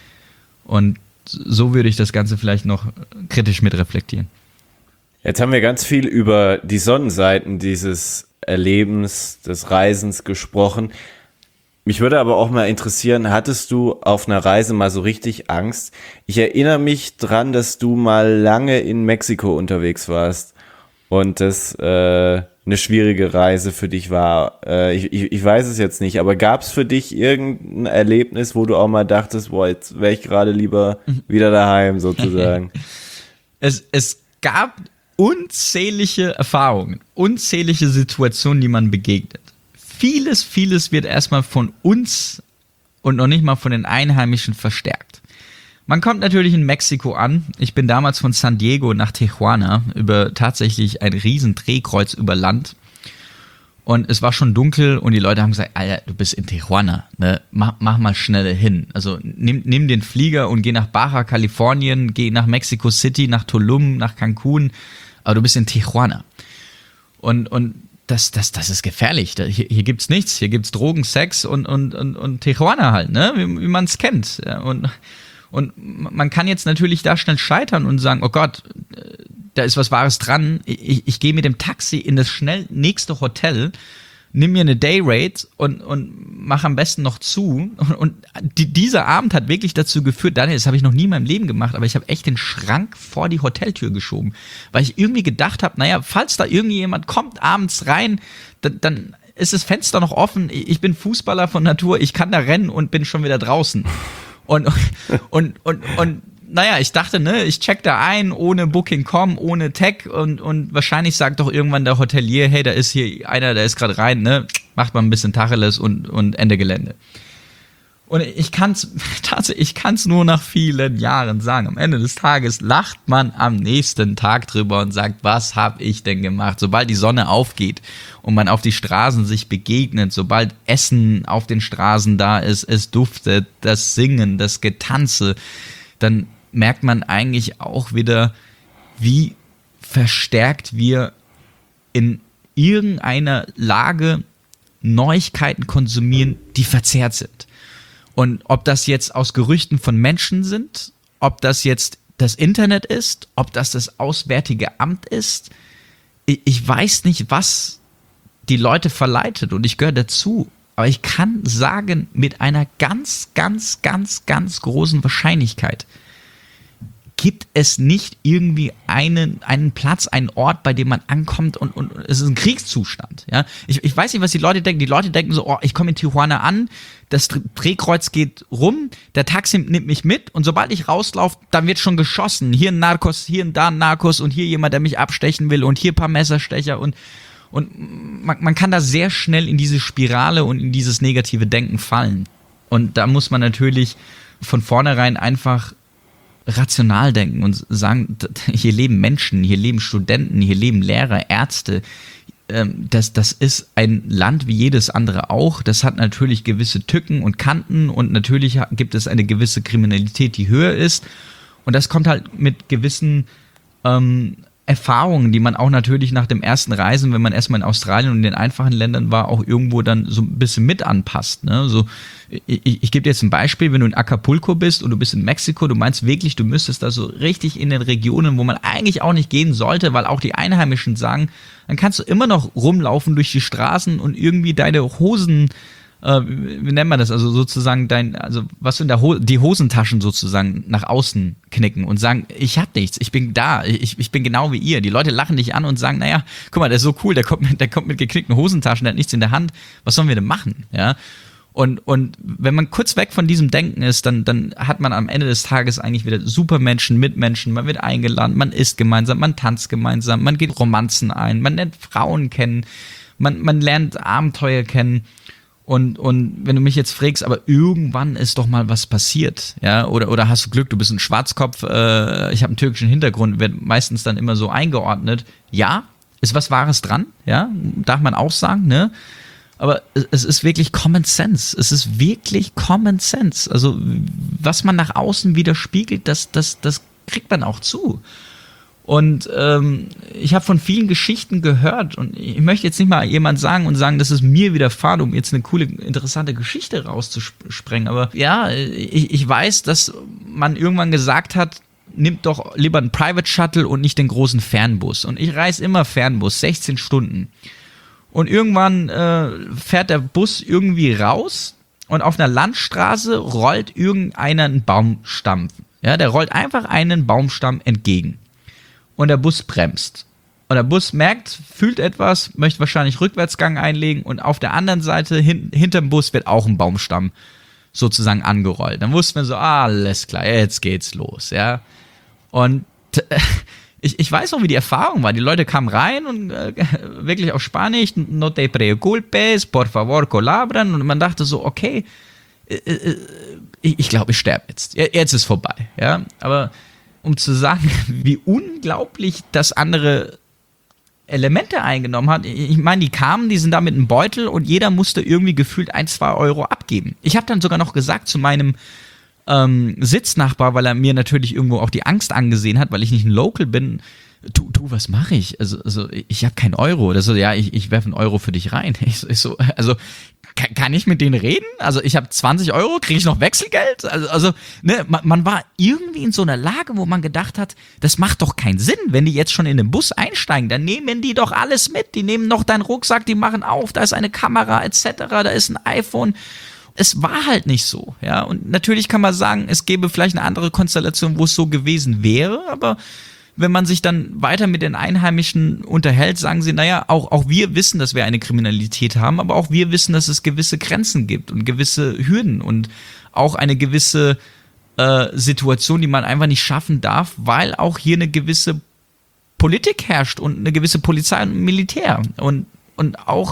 Und so würde ich das Ganze vielleicht noch kritisch mit reflektieren. Jetzt haben wir ganz viel über die Sonnenseiten dieses Erlebens, des Reisens gesprochen. Mich würde aber auch mal interessieren, hattest du auf einer Reise mal so richtig Angst? Ich erinnere mich dran, dass du mal lange in Mexiko unterwegs warst und das äh, eine schwierige Reise für dich war. Äh, ich, ich, ich weiß es jetzt nicht, aber gab es für dich irgendein Erlebnis, wo du auch mal dachtest, boah, jetzt wäre ich gerade lieber wieder daheim sozusagen? es, es gab unzählige Erfahrungen, unzählige Situationen, die man begegnet. Vieles, vieles wird erstmal von uns und noch nicht mal von den Einheimischen verstärkt. Man kommt natürlich in Mexiko an. Ich bin damals von San Diego nach Tijuana über tatsächlich ein riesen Drehkreuz über Land. Und es war schon dunkel und die Leute haben gesagt, Alter, du bist in Tijuana, ne? mach, mach mal schnell hin. Also nimm, nimm den Flieger und geh nach Baja, Kalifornien, geh nach Mexico City, nach Tulum, nach Cancun, aber du bist in Tijuana. Und, und das, das, das ist gefährlich. Hier, hier gibt's nichts, hier gibt's Drogen, Sex und, und, und, und Tijuana halt, ne? wie, wie man es kennt. Ja, und Und man kann jetzt natürlich da schnell scheitern und sagen, oh Gott, da ist was Wahres dran. Ich, ich gehe mit dem Taxi in das schnell nächste Hotel, nimm mir eine Dayrate und, und mach am besten noch zu. Und, und die, dieser Abend hat wirklich dazu geführt, Daniel, das habe ich noch nie in meinem Leben gemacht, aber ich habe echt den Schrank vor die Hoteltür geschoben, weil ich irgendwie gedacht habe, naja, falls da irgendjemand kommt abends rein, dann, dann ist das Fenster noch offen. Ich bin Fußballer von Natur, ich kann da rennen und bin schon wieder draußen. Und, und, und, und, naja, ich dachte, ne, ich check da ein, ohne Booking Punkt com, ohne Tag und, und wahrscheinlich sagt doch irgendwann der Hotelier, hey, da ist hier einer, der ist gerade rein, ne, macht mal ein bisschen Tacheles und, und Ende Gelände. Und ich kann's, tatsächlich, ich kann's nur nach vielen Jahren sagen. Am Ende des Tages lacht man am nächsten Tag drüber und sagt, was hab ich denn gemacht? Sobald die Sonne aufgeht und man auf die Straßen sich begegnet, sobald Essen auf den Straßen da ist, es duftet, das Singen, das Getanze, dann merkt man eigentlich auch wieder, wie verstärkt wir in irgendeiner Lage Neuigkeiten konsumieren, die verzerrt sind. Und ob das jetzt aus Gerüchten von Menschen sind, ob das jetzt das Internet ist, ob das das Auswärtige Amt ist, ich, ich weiß nicht, was die Leute verleitet und ich gehöre dazu. Aber ich kann sagen, mit einer ganz, ganz, ganz, ganz großen Wahrscheinlichkeit gibt es nicht irgendwie einen, einen Platz, einen Ort, bei dem man ankommt und, und es ist ein Kriegszustand. Ja? Ich, ich weiß nicht, was die Leute denken. Die Leute denken so, oh, ich komme in Tijuana an, das Drehkreuz geht rum, der Taxi nimmt mich mit und sobald ich rauslaufe, dann wird schon geschossen. Hier ein Narcos, hier ein da ein Narcos und hier jemand, der mich abstechen will und hier ein paar Messerstecher und, und man, man kann da sehr schnell in diese Spirale und in dieses negative Denken fallen. Und da muss man natürlich von vornherein einfach rational denken und sagen, hier leben Menschen, hier leben Studenten, hier leben Lehrer, Ärzte. Das, das ist ein Land wie jedes andere auch. Das hat natürlich gewisse Tücken und Kanten und natürlich gibt es eine gewisse Kriminalität, die höher ist. Und das kommt halt mit gewissen ähm, Erfahrungen, die man auch natürlich nach dem ersten Reisen, wenn man erstmal in Australien und in den einfachen Ländern war, auch irgendwo dann so ein bisschen mit anpasst. Ne? So, ich, ich, ich gebe dir jetzt ein Beispiel, wenn du in Acapulco bist und du bist in Mexiko, du meinst wirklich, du müsstest da so richtig in den Regionen, wo man eigentlich auch nicht gehen sollte, weil auch die Einheimischen sagen, dann kannst du immer noch rumlaufen durch die Straßen und irgendwie deine Hosen, äh, wie nennt man das, also sozusagen dein, also was du in der Ho- die Hosentaschen sozusagen nach außen knicken und sagen, ich hab nichts, ich bin da, ich, ich bin genau wie ihr. Die Leute lachen dich an und sagen, naja, guck mal, der ist so cool, der kommt mit, der kommt mit geknickten Hosentaschen, der hat nichts in der Hand, was sollen wir denn machen, ja? Und, und wenn man kurz weg von diesem Denken ist, dann, dann hat man am Ende des Tages eigentlich wieder Supermenschen, Mitmenschen, man wird eingeladen, man isst gemeinsam, man tanzt gemeinsam, man geht Romanzen ein, man lernt Frauen kennen, man, man lernt Abenteuer kennen. Und, und wenn du mich jetzt fragst, aber irgendwann ist doch mal was passiert, ja, oder, oder hast du Glück, du bist ein Schwarzkopf, äh, ich habe einen türkischen Hintergrund, wird meistens dann immer so eingeordnet. Ja, ist was Wahres dran, ja, darf man auch sagen, ne? Aber es ist wirklich Common Sense. Es ist wirklich Common Sense. Also was man nach außen widerspiegelt, das, das, das kriegt man auch zu. Und ähm, ich habe von vielen Geschichten gehört und ich möchte jetzt nicht mal jemand sagen und sagen, das ist mir widerfahren, um jetzt eine coole, interessante Geschichte rauszusprengen. Aber ja, ich, ich weiß, dass man irgendwann gesagt hat, nimmt doch lieber einen Private Shuttle und nicht den großen Fernbus. Und ich reise immer Fernbus, sechzehn Stunden. Und irgendwann äh, fährt der Bus irgendwie raus und auf einer Landstraße rollt irgendeiner einen Baumstamm. Ja, der rollt einfach einen Baumstamm entgegen. Und der Bus bremst. Und der Bus merkt, fühlt etwas, möchte wahrscheinlich Rückwärtsgang einlegen und auf der anderen Seite, hin, hinterm Bus, wird auch ein Baumstamm sozusagen angerollt. Dann wussten wir so, ah, alles klar, jetzt geht's los, ja. Und äh, ich, ich weiß noch, wie die Erfahrung war. Die Leute kamen rein und äh, wirklich auf Spanisch, no te preocupes, por favor, colabran. Und man dachte so, okay, äh, äh, ich, ich glaube, ich sterbe jetzt. Jetzt ist vorbei, ja. Aber um zu sagen, wie unglaublich das andere Elemente eingenommen hat. Ich meine, die kamen, die sind da mit einem Beutel und jeder musste irgendwie gefühlt ein, zwei Euro abgeben. Ich habe dann sogar noch gesagt zu meinem ähm, Sitznachbar, weil er mir natürlich irgendwo auch die Angst angesehen hat, weil ich nicht ein Local bin, du, du, was mache ich? Also, also ich habe keinen Euro. Das so, ja, ich, ich werfe einen Euro für dich rein. Ich, ich so, also kann, kann ich mit denen reden? Also ich habe zwanzig Euro, kriege ich noch Wechselgeld? Also, also ne, man, man war irgendwie in so einer Lage, wo man gedacht hat, das macht doch keinen Sinn, wenn die jetzt schon in den Bus einsteigen, dann nehmen die doch alles mit. Die nehmen noch deinen Rucksack, die machen auf, da ist eine Kamera et cetera, da ist ein iPhone. Es war halt nicht so, ja. Und natürlich kann man sagen, es gäbe vielleicht eine andere Konstellation, wo es so gewesen wäre, aber wenn man sich dann weiter mit den Einheimischen unterhält, sagen sie, naja, auch, auch wir wissen, dass wir eine Kriminalität haben, aber auch wir wissen, dass es gewisse Grenzen gibt und gewisse Hürden und auch eine gewisse äh, Situation, die man einfach nicht schaffen darf, weil auch hier eine gewisse Politik herrscht und eine gewisse Polizei und Militär. Und, und auch,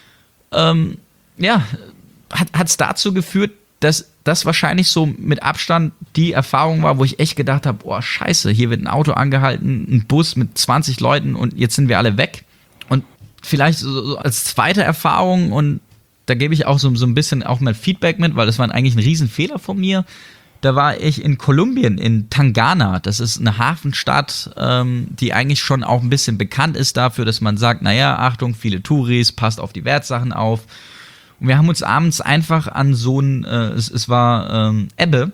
ähm, ja, hat es dazu geführt, dass das wahrscheinlich so mit Abstand die Erfahrung war, wo ich echt gedacht habe, boah, scheiße, hier wird ein Auto angehalten, ein Bus mit zwanzig Leuten und jetzt sind wir alle weg. Und vielleicht so, so als zweite Erfahrung, und da gebe ich auch so, so ein bisschen auch mal Feedback mit, weil das war eigentlich ein Riesenfehler von mir, da war ich in Kolumbien, in Tangana. Das ist eine Hafenstadt, ähm, die eigentlich schon auch ein bisschen bekannt ist dafür, dass man sagt, naja, Achtung, viele Touris, passt auf die Wertsachen auf. Und wir haben uns abends einfach an so ein, äh, es, es war ähm, Ebbe,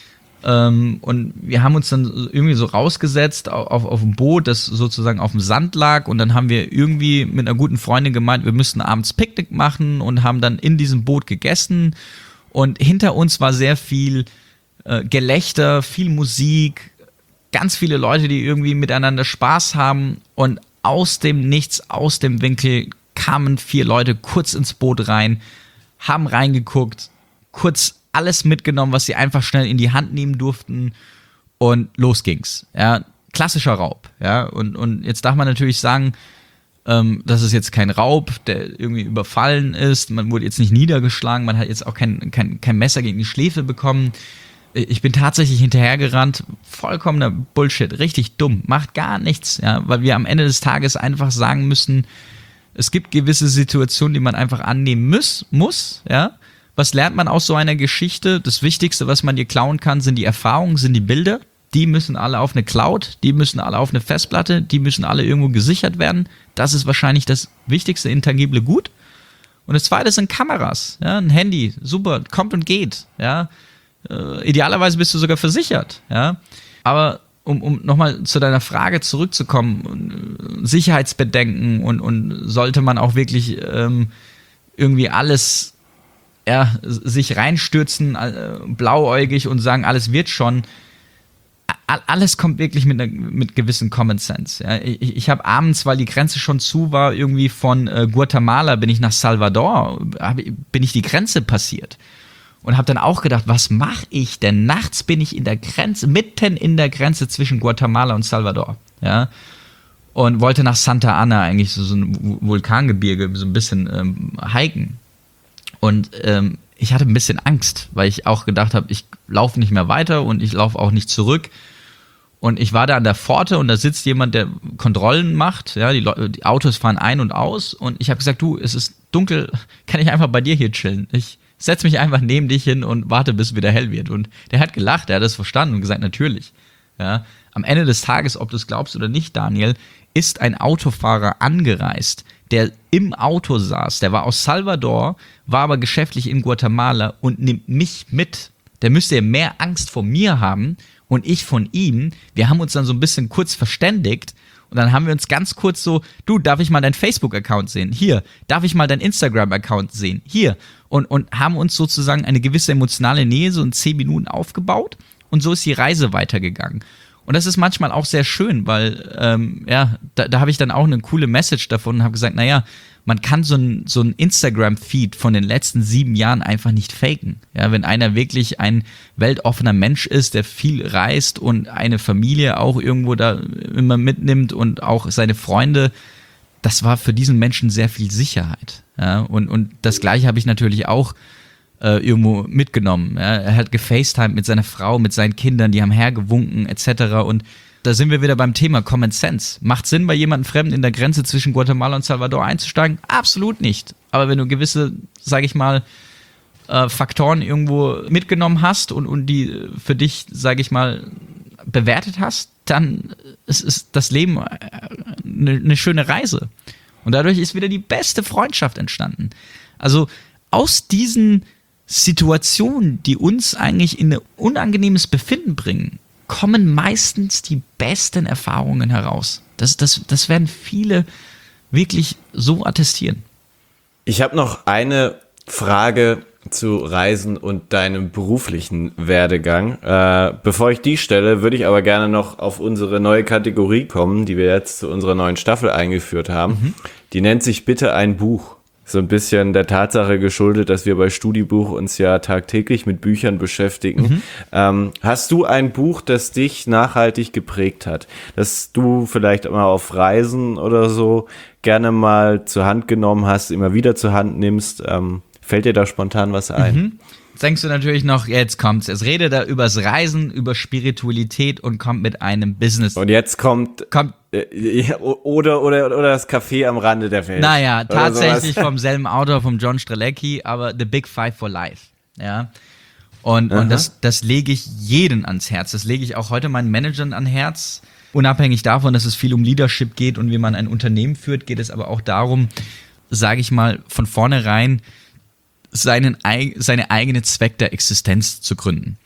ähm, und wir haben uns dann irgendwie so rausgesetzt auf, auf, auf ein Boot, das sozusagen auf dem Sand lag, und dann haben wir irgendwie mit einer guten Freundin gemeint, wir müssten abends Picknick machen und haben dann in diesem Boot gegessen, und hinter uns war sehr viel äh, Gelächter, viel Musik, ganz viele Leute, die irgendwie miteinander Spaß haben, und aus dem Nichts, aus dem Winkel kamen vier Leute kurz ins Boot rein, haben reingeguckt, kurz alles mitgenommen, was sie einfach schnell in die Hand nehmen durften, und los ging's. Ja, klassischer Raub. Ja, und, und jetzt darf man natürlich sagen, ähm, das ist jetzt kein Raub, der irgendwie überfallen ist, man wurde jetzt nicht niedergeschlagen, man hat jetzt auch kein, kein, kein Messer gegen die Schläfe bekommen. Ich bin tatsächlich hinterhergerannt, vollkommener Bullshit, richtig dumm, macht gar nichts, ja, weil wir am Ende des Tages einfach sagen müssen, es gibt gewisse Situationen, die man einfach annehmen muss, muss, ja. Was lernt man aus so einer Geschichte? Das Wichtigste, was man dir klauen kann, sind die Erfahrungen, sind die Bilder. Die müssen alle auf eine Cloud, die müssen alle auf eine Festplatte, die müssen alle irgendwo gesichert werden. Das ist wahrscheinlich das wichtigste intangible Gut. Und das zweite sind Kameras, ja, ein Handy, super, kommt und geht, ja. Äh, idealerweise bist du sogar versichert, ja. Aber um, um nochmal zu deiner Frage zurückzukommen, Sicherheitsbedenken und, und sollte man auch wirklich ähm, irgendwie alles, ja, sich reinstürzen, äh, blauäugig und sagen, alles wird schon. A- alles kommt wirklich mit, ne, mit gewissen Common Sense. Ja. Ich, ich habe abends, weil die Grenze schon zu war, irgendwie von äh, Guatemala bin ich nach Salvador, hab, bin ich die Grenze passiert. Und habe dann auch gedacht, was mache ich denn? Nachts bin ich in der Grenze, mitten in der Grenze zwischen Guatemala und Salvador. Ja? Und wollte nach Santa Ana, eigentlich so, so ein Vulkangebirge, so ein bisschen ähm, hiken. Und ähm, ich hatte ein bisschen Angst, weil ich auch gedacht habe, ich laufe nicht mehr weiter und ich laufe auch nicht zurück. Und ich war da an der Pforte und da sitzt jemand, der Kontrollen macht. Ja, die, Le- die Autos fahren ein und aus. Und ich habe gesagt, du, es ist dunkel, kann ich einfach bei dir hier chillen? Ich setz mich einfach neben dich hin und warte, bis es wieder hell wird. Und der hat gelacht, der hat das verstanden und gesagt, natürlich. Ja, am Ende des Tages, ob du es glaubst oder nicht, Daniel, ist ein Autofahrer angereist, der im Auto saß, der war aus Salvador, war aber geschäftlich in Guatemala und nimmt mich mit. Der müsste ja mehr Angst vor mir haben und ich von ihm. Wir haben uns dann so ein bisschen kurz verständigt. Und dann haben wir uns ganz kurz so, du, darf ich mal deinen Facebook-Account sehen? Hier. Darf ich mal deinen Instagram-Account sehen? Hier. Und, und haben uns sozusagen eine gewisse emotionale Nähe so in zehn Minuten aufgebaut. Und so ist die Reise weitergegangen. Und das ist manchmal auch sehr schön, weil ähm, ja, da, da habe ich dann auch eine coole Message davon und habe gesagt, naja, man kann so ein, so ein Instagram-Feed von den letzten sieben Jahren einfach nicht faken. Ja, wenn einer wirklich ein weltoffener Mensch ist, der viel reist und eine Familie auch irgendwo da immer mitnimmt und auch seine Freunde, das war für diesen Menschen sehr viel Sicherheit. Ja, und, und das Gleiche habe ich natürlich auch äh, irgendwo mitgenommen. Ja. Er hat gefacetimed mit seiner Frau, mit seinen Kindern, die haben hergewunken et cetera. Und da sind wir wieder beim Thema Common Sense. Macht Sinn, bei jemandem Fremden in der Grenze zwischen Guatemala und Salvador einzusteigen? Absolut nicht. Aber wenn du gewisse, sage ich mal, äh, Faktoren irgendwo mitgenommen hast und, und die für dich, sage ich mal, bewertet hast, dann ist, ist das Leben eine, eine schöne Reise. Und dadurch ist wieder die beste Freundschaft entstanden. Also aus diesen Situationen, die uns eigentlich in ein unangenehmes Befinden bringen, kommen meistens die besten Erfahrungen heraus. Das, das, das werden viele wirklich so attestieren. Ich habe noch eine Frage zu Reisen und deinem beruflichen Werdegang. Äh, bevor ich die stelle, würde ich aber gerne noch auf unsere neue Kategorie kommen, die wir jetzt zu unserer neuen Staffel eingeführt haben. Mhm. Die nennt sich Bitte ein Buch. So ein bisschen der Tatsache geschuldet, dass wir bei StudiBuch uns ja tagtäglich mit Büchern beschäftigen. Mhm. Ähm, hast du ein Buch, das dich nachhaltig geprägt hat? Das du vielleicht mal auf Reisen oder so gerne mal zur Hand genommen hast, immer wieder zur Hand nimmst? Ähm, fällt dir da spontan was ein? Mhm. Jetzt denkst du natürlich noch, jetzt kommt's. Es redet da übers Reisen, über Spiritualität und kommt mit einem Business. Und jetzt kommt... kommt äh, oder, oder, oder das Café am Rande der Welt. Naja, tatsächlich vom selben Autor, vom John Strelecki, aber The Big Five for Life. Ja. Und, und das, das lege ich jeden ans Herz. Das lege ich auch heute meinen Managern ans Herz. Unabhängig davon, dass es viel um Leadership geht und wie man ein Unternehmen führt, geht es aber auch darum, sage ich mal, von vornherein seinen, seine eigene Zweck der Existenz zu gründen.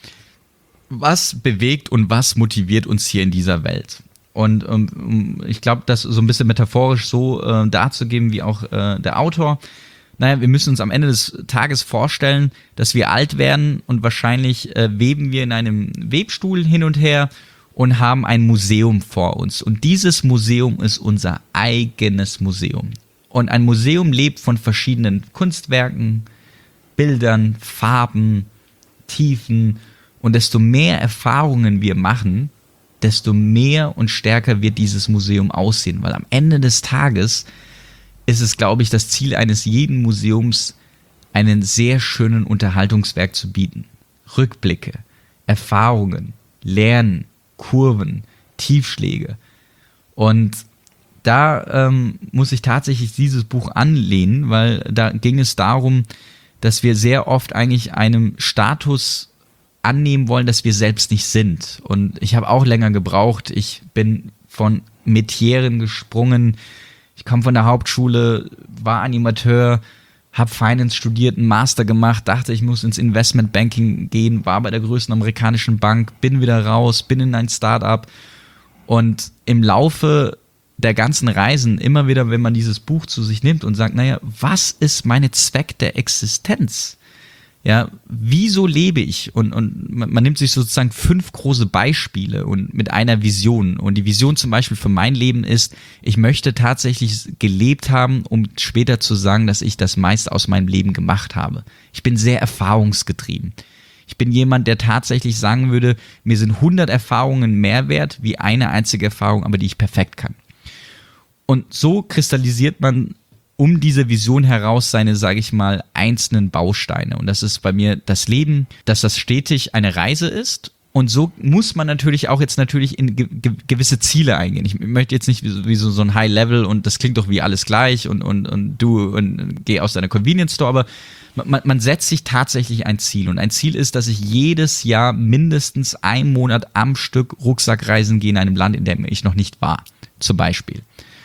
Was bewegt und was motiviert uns hier in dieser Welt? Und um, ich glaube, das so ein bisschen metaphorisch so äh, darzugeben wie auch äh, der Autor. Naja, wir müssen uns am Ende des Tages vorstellen, dass wir alt werden und wahrscheinlich äh, weben wir in einem Webstuhl hin und her und haben ein Museum vor uns. Und dieses Museum ist unser eigenes Museum. Und ein Museum lebt von verschiedenen Kunstwerken, Bildern, Farben, Tiefen. Und desto mehr Erfahrungen wir machen, desto mehr und stärker wird dieses Museum aussehen. Weil am Ende des Tages ist es, glaube ich, das Ziel eines jeden Museums, einen sehr schönen Unterhaltungswerk zu bieten. Rückblicke, Erfahrungen, Lernen, Kurven, Tiefschläge. Und da ähm, muss ich tatsächlich dieses Buch anlehnen, weil da ging es darum, dass wir sehr oft eigentlich einem Status annehmen wollen, dass wir selbst nicht sind. Und ich habe auch länger gebraucht. Ich bin von Metieren gesprungen. Ich komme von der Hauptschule, war Animateur, habe Finance studiert, einen Master gemacht, dachte, ich muss ins Investmentbanking gehen, war bei der größten amerikanischen Bank, bin wieder raus, bin in ein Startup. Und im Laufe der ganzen Reisen, immer wieder, wenn man dieses Buch zu sich nimmt und sagt, naja, was ist meine Zweck der Existenz? Ja, wieso lebe ich? Und, und man, man nimmt sich sozusagen fünf große Beispiele und mit einer Vision. Und die Vision zum Beispiel für mein Leben ist, ich möchte tatsächlich gelebt haben, um später zu sagen, dass ich das meiste aus meinem Leben gemacht habe. Ich bin sehr erfahrungsgetrieben. Ich bin jemand, der tatsächlich sagen würde, mir sind hundert Erfahrungen mehr wert, wie eine einzige Erfahrung, aber die ich perfekt kann. Und so kristallisiert man um diese Vision heraus seine, sage ich mal, einzelnen Bausteine. Und das ist bei mir das Leben, dass das stetig eine Reise ist. Und so muss man natürlich auch jetzt natürlich in ge- ge- gewisse Ziele eingehen. Ich möchte jetzt nicht wie so, wie so, so ein High-Level und das klingt doch wie alles gleich und, und, und du und geh aus deiner Convenience-Store, aber man, man setzt sich tatsächlich ein Ziel. Und ein Ziel ist, dass ich jedes Jahr mindestens einen Monat am Stück Rucksackreisen gehe in einem Land, in dem ich noch nicht war, zum Beispiel.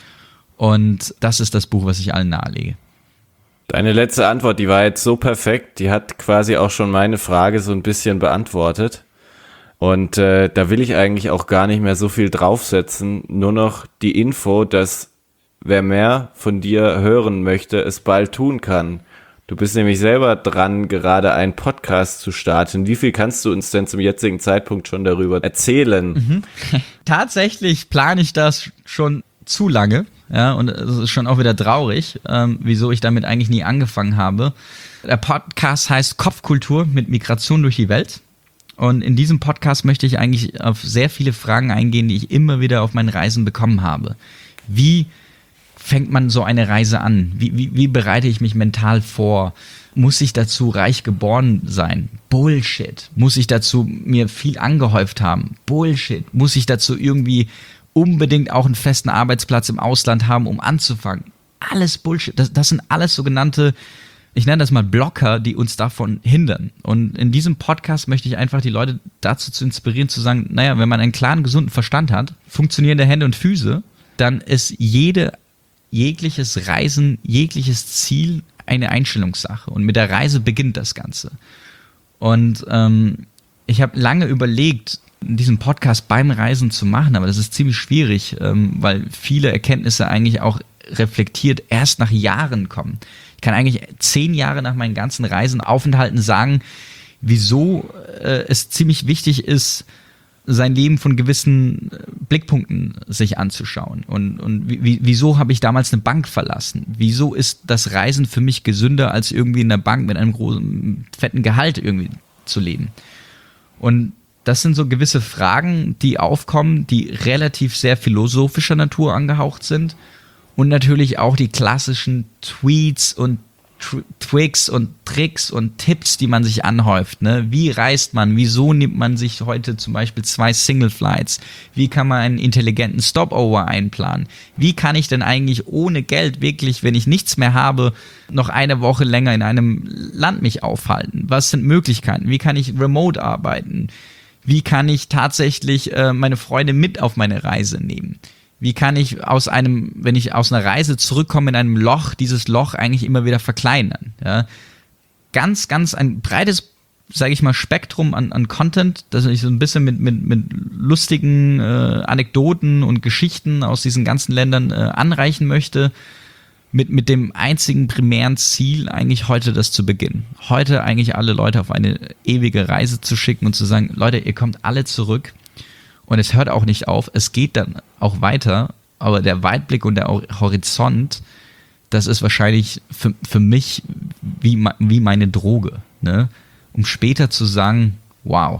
Und das ist das Buch, was ich allen nahelege. Deine letzte Antwort, die war jetzt so perfekt, die hat quasi auch schon meine Frage so ein bisschen beantwortet. Und äh, da will ich eigentlich auch gar nicht mehr so viel draufsetzen, nur noch die Info, dass wer mehr von dir hören möchte, es bald tun kann. Du bist nämlich selber dran, gerade einen Podcast zu starten. Wie viel kannst du uns denn zum jetzigen Zeitpunkt schon darüber erzählen? Mhm. Tatsächlich plane ich das schon zu lange. Ja, und es ist schon auch wieder traurig, ähm, wieso ich damit eigentlich nie angefangen habe. Der Podcast heißt Kopfkultur mit Migration durch die Welt. Und in diesem Podcast möchte ich eigentlich auf sehr viele Fragen eingehen, die ich immer wieder auf meinen Reisen bekommen habe. Wie fängt man so eine Reise an? Wie, wie, wie bereite ich mich mental vor? Muss ich dazu reich geboren sein? Bullshit. Muss ich dazu mir viel angehäuft haben? Bullshit. Muss ich dazu irgendwie unbedingt auch einen festen Arbeitsplatz im Ausland haben, um anzufangen? Alles Bullshit. Das, das sind alles sogenannte, ich nenne das mal Blocker, die uns davon hindern. Und in diesem Podcast möchte ich einfach die Leute dazu zu inspirieren, zu sagen, naja, wenn man einen klaren, gesunden Verstand hat, funktionierende Hände und Füße, dann ist jede, jegliches Reisen, jegliches Ziel eine Einstellungssache. Und mit der Reise beginnt das Ganze. Und ähm, ich habe lange überlegt, diesen Podcast beim Reisen zu machen, aber das ist ziemlich schwierig, ähm, weil viele Erkenntnisse eigentlich auch reflektiert erst nach Jahren kommen. Ich kann eigentlich zehn Jahre nach meinen ganzen Reisen, Aufenthalten sagen, wieso äh, es ziemlich wichtig ist, sein Leben von gewissen Blickpunkten sich anzuschauen. Und, und wie, wieso habe ich damals eine Bank verlassen? Wieso ist das Reisen für mich gesünder, als irgendwie in einer Bank mit einem großen, fetten Gehalt irgendwie zu leben? Und das sind so gewisse Fragen, die aufkommen, die relativ sehr philosophischer Natur angehaucht sind. Und natürlich auch die klassischen Tweets und Tr- Twigs und Tricks und Tipps, die man sich anhäuft. Ne? Wie reist man? Wieso nimmt man sich heute zum Beispiel zwei Single Flights? Wie kann man einen intelligenten Stopover einplanen? Wie kann ich denn eigentlich ohne Geld wirklich, wenn ich nichts mehr habe, noch eine Woche länger in einem Land mich aufhalten? Was sind Möglichkeiten? Wie kann ich remote arbeiten? Wie kann ich tatsächlich äh, meine Freunde mit auf meine Reise nehmen? Wie kann ich aus einem, wenn ich aus einer Reise zurückkomme in einem Loch, dieses Loch eigentlich immer wieder verkleinern? Ja? Ganz, ganz ein breites, sage ich mal, Spektrum an, an Content, das ich so ein bisschen mit, mit, mit lustigen äh, Anekdoten und Geschichten aus diesen ganzen Ländern äh, anreichen möchte, mit, mit dem einzigen primären Ziel, eigentlich heute das zu beginnen. Heute eigentlich alle Leute auf eine ewige Reise zu schicken und zu sagen, Leute, ihr kommt alle zurück. Und es hört auch nicht auf, es geht dann auch weiter, aber der Weitblick und der Horizont, das ist wahrscheinlich für, für mich wie, wie meine Droge, ne? Um später zu sagen, wow.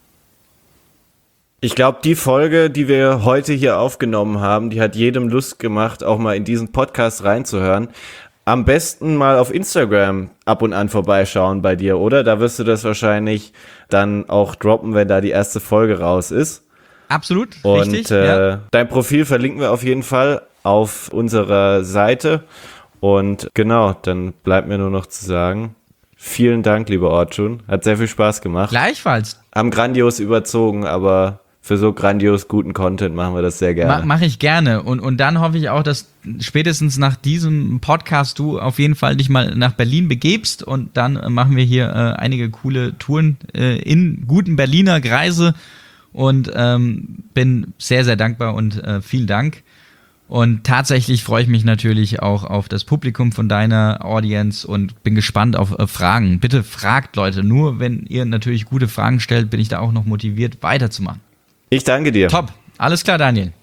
Ich glaube, die Folge, die wir heute hier aufgenommen haben, die hat jedem Lust gemacht, auch mal in diesen Podcast reinzuhören. Am besten mal auf Instagram ab und an vorbeischauen bei dir, oder? Da wirst du das wahrscheinlich dann auch droppen, wenn da die erste Folge raus ist. Absolut, und, richtig. Und äh, ja. Dein Profil verlinken wir auf jeden Fall auf unserer Seite. Und genau, dann bleibt mir nur noch zu sagen, vielen Dank, lieber Orçun. Hat sehr viel Spaß gemacht. Gleichfalls. Haben grandios überzogen, aber für so grandios guten Content machen wir das sehr gerne. Ma- Mache ich gerne. Und, und dann hoffe ich auch, dass spätestens nach diesem Podcast du auf jeden Fall dich mal nach Berlin begebst. Und dann äh, machen wir hier äh, einige coole Touren äh, in guten Berliner Kreise. Und ähm, bin sehr, sehr dankbar und äh, vielen Dank. Und tatsächlich freue ich mich natürlich auch auf das Publikum von deiner Audience und bin gespannt auf äh, Fragen. Bitte fragt Leute, nur wenn ihr natürlich gute Fragen stellt, bin ich da auch noch motiviert, weiterzumachen. Ich danke dir. Top, alles klar, Daniel.